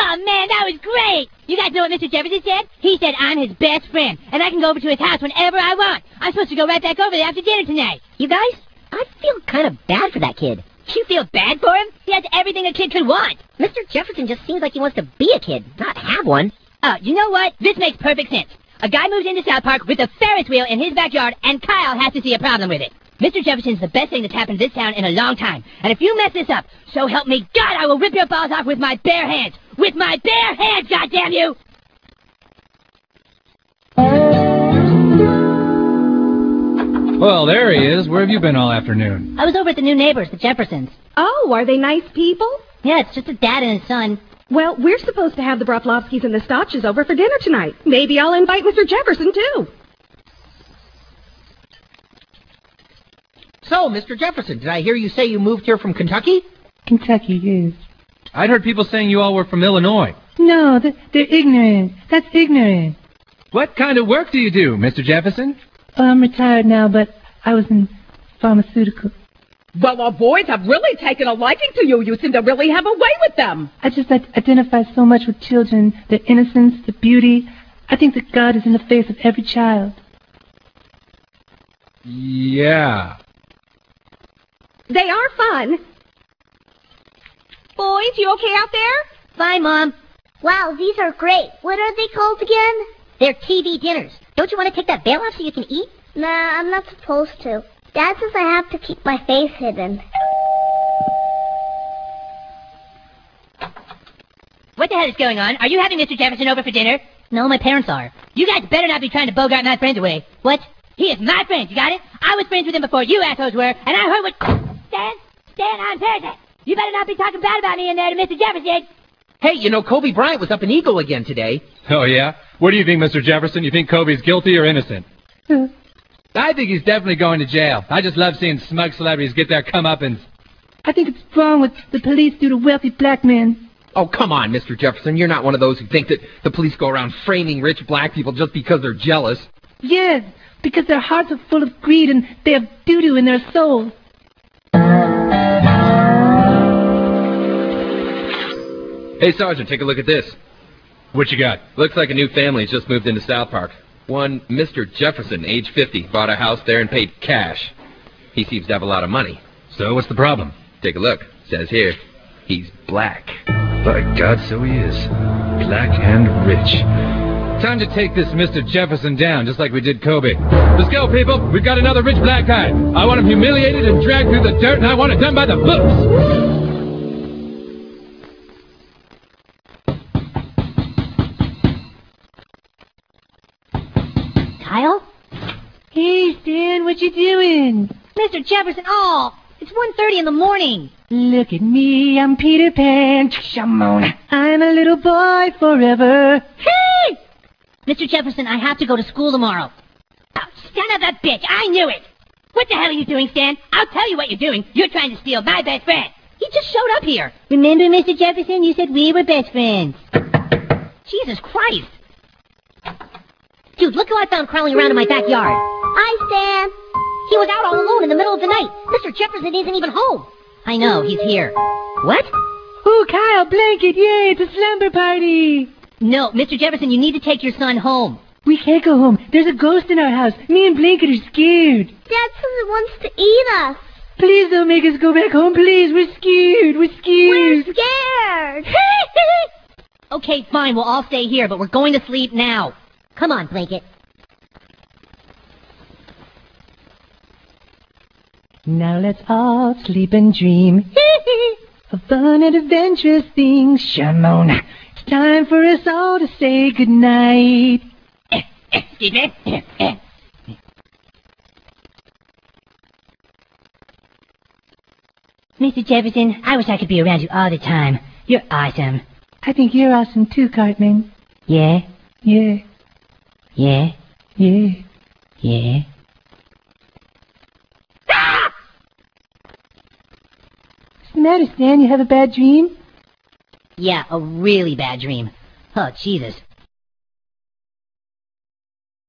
Oh, man, that was great! You guys know what Mr. Jefferson said? He said I'm his best friend, and I can go over to his house whenever I want. I'm supposed to go right back over there after dinner tonight. You guys, I feel kind of bad for that kid. You feel bad for him? He has everything a kid could want. Mr. Jefferson just seems like he wants to be a kid, not have one. Oh, you know what? This makes perfect sense. A guy moves into South Park with a Ferris wheel in his backyard, and Kyle has to see a problem with it. Mr. Jefferson's the best thing that's happened to this town in a long time. And if you mess this up, so help me God, I will rip your balls off with my bare hands. With my bare hands, goddammit you! Well, there he is. Where have you been all afternoon? I was over at the new neighbors, the Jeffersons. Oh, are they nice people? Yeah, it's just a dad and his son. Well, we're supposed to have the Broflovskis and the Stotches over for dinner tonight. Maybe I'll invite Mr. Jefferson, too. So, Mr. Jefferson, did I hear you say you moved here from Kentucky? Kentucky, yes. I'd heard people saying you all were from Illinois. No, they're ignorant. That's ignorant. What kind of work do you do, Mr. Jefferson? I'm retired now, but I was in pharmaceutical. Well, our boys have really taken a liking to you. You seem to really have a way with them. I just identify so much with children, their innocence, their beauty. I think that God is in the face of every child. Yeah. They are fun. Boys, you okay out there? Fine, Mom. Wow, these are great. What are they called again? They're TV dinners. Don't you want to take that veil off so you can eat? Nah, I'm not supposed to. Dad says I have to keep my face hidden. What the hell is going on? Are you having Mr. Jefferson over for dinner? No, my parents are. You guys better not be trying to bogart my friends away. What? He is my friend, you got it? I was friends with him before you assholes were, and I heard what... Stan, I'm Percy. You better not be talking bad about me in there to Mr. Jefferson. Hey, you know, Kobe Bryant was up in Eagle again today. Oh, yeah? What do you think, Mr. Jefferson? You think Kobe's guilty or innocent? I think he's definitely going to jail. I just love seeing smug celebrities get their comeuppance. I think it's wrong what the police do to wealthy black men. Oh, come on, Mr. Jefferson. You're not one of those who think that the police go around framing rich black people just because they're jealous. Yes, because their hearts are full of greed and they have doo-doo in their souls. Hey, Sergeant, take a look at this. What you got? Looks like a new family's just moved into South Park. One Mr. Jefferson, age 50, bought a house there and paid cash. He seems to have a lot of money. So what's the problem? Take a look. Says here, he's black. By God, so he is. Black and rich. Time to take this Mr. Jefferson down, just like we did Kobe. Let's go, people. We've got another rich black guy. I want him humiliated and dragged through the dirt, and I want it done by the books. Kyle? Hey, Stan, what you doing? Mr. Jefferson, oh, it's 1:30 in the morning. Look at me, I'm Peter Pan. Shamona. I'm a little boy forever. Hey! Mr. Jefferson, I have to go to school tomorrow. Oh, son of a bitch, I knew it! What the hell are you doing, Stan? I'll tell you what you're doing. You're trying to steal my best friend. He just showed up here. Remember, Mr. Jefferson, you said we were best friends. Jesus Christ. Dude, look who I found crawling around in my backyard. Hi, Stan. He was out all alone in the middle of the night. Mr. Jefferson isn't even home. I know, he's here. What? Oh, Kyle, blanket, yay, it's a slumber party. No, Mr. Jefferson, you need to take your son home. We can't go home. There's a ghost in our house. Me and Blanket are scared. Dad says it wants to eat us. Please don't make us go back home, please. We're scared. We're scared. We're scared. Okay, fine, we'll all stay here, but we're going to sleep now. Come on, Blanket. Now let's all sleep and dream of fun and adventurous things. Shamona. It's time for us all to say goodnight. Excuse me. Mr. Jefferson, I wish I could be around you all the time. You're awesome. I think you're awesome too, Cartman. Yeah? Yeah. Yeah? Yeah. Yeah? What's the matter, Stan? You have a bad dream? Yeah, a really bad dream. Oh, Jesus.